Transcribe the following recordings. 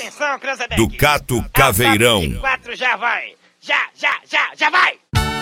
Atenção, Cranzebeck. Ducato Caveirão. 4 já vai. Já vai.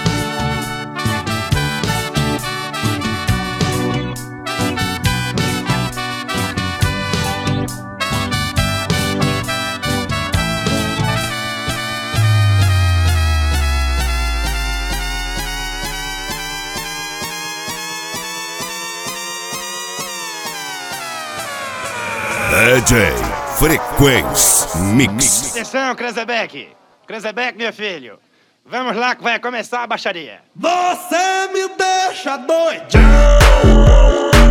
DJ Frequência Mix. Atenção, Cranzebeck. Cranzebeck, meu filho. Vamos lá que vai começar a baixaria. Você me deixa doidão.